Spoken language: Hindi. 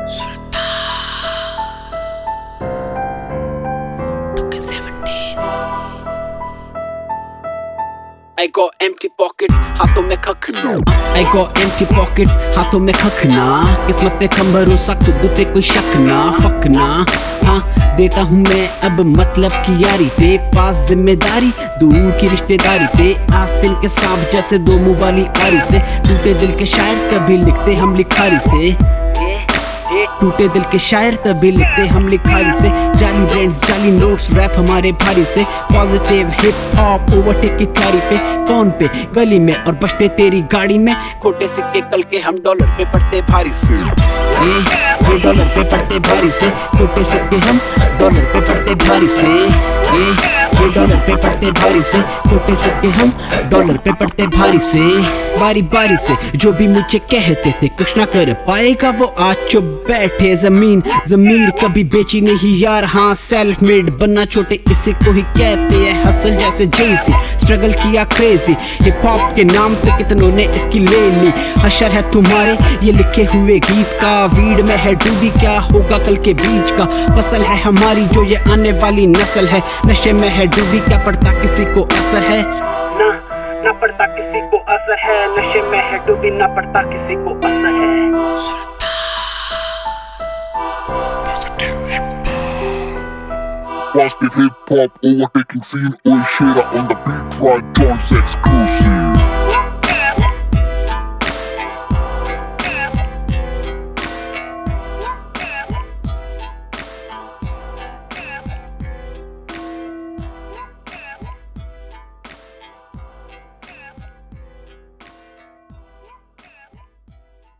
I got empty pockets, हाथों में Khakhna. I got empty pockets, हाथों में खखना। किस्मत पे कम भरोसा, खुद पे कोई शक ना, फकना। हाँ देता हूँ मैं अब मतलब की यारी पे, पास जिम्मेदारी दूर की रिश्तेदारी पे। आस्तीन के सांप जैसे दो मुंह वाली आरी से, टूटे दिल के शायर तभी लिखते हम लिखारी से। टूटे दिल के शायर तभी लिखते हम लिखारी से। जाली ब्रांड्स जाली नोट्स रैप हमारे भारी से। पॉजिटिव हिप हॉप ओवरटेक की तैयारी पे, फोन पे गली में और बजते तेरी गाड़ी में। खोटे सिक्के कल के हम डॉलर पे पड़ते भारी से। ये डॉलर पे पड़ते भारी से। खोटे सिक्के हम डॉलर पे पड़ते भारी से। ये डॉलर पे पड़ते भारी से। खोटे सिक्के हम डॉलर पे पड़ते भारी से। बारी बारी से जो भी मुझे कहते थे कुछ ना कर पाएगा वो आज चुप बैठे। जमीन जमीर कभी बेची नहीं यार, हाँ सेल्फ मेड बनना छोटे इसी को ही कहते हैं। हसल जैसे जेसी स्ट्रगल किया क्रेजी, हिप हॉप के नाम पे कितनों ने इसकी ले ली। हशर है तुम्हारे ये लिखे हुए गीत का, वीड में है डूबी क्या होगा कल के बीच का। फसल है हमारी जो ये आने वाली नस्ल है, नशे में है डूबी क्या पड़ता किसी को असर है ना पड़ता किसी को असर है। नशे में है डूबी ना पड़ता किसी को असर है। Positive hip hop overtaking scene, oi shera on the beat, right Jones exclusive.